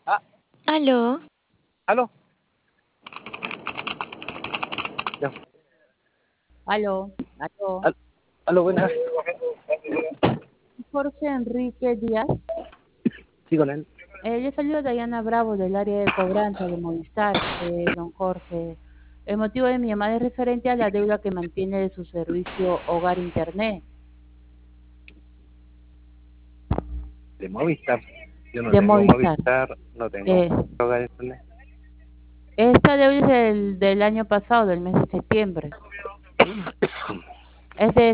Ah, Aló, aló. Ya. Aló, aló. Aló, buenas. Jorge Enrique Díaz. Sí, con él. Le salió Dayana Bravo del área de cobranza de Movistar, don Jorge. El motivo de mi llamada es referente a la deuda que mantiene de su servicio Hogar Internet. De Movistar. Yo no De tengo Movistar. Movistar, no tengo Eh, hogar de internet. Esta deuda es del año pasado, del mes de septiembre. Es de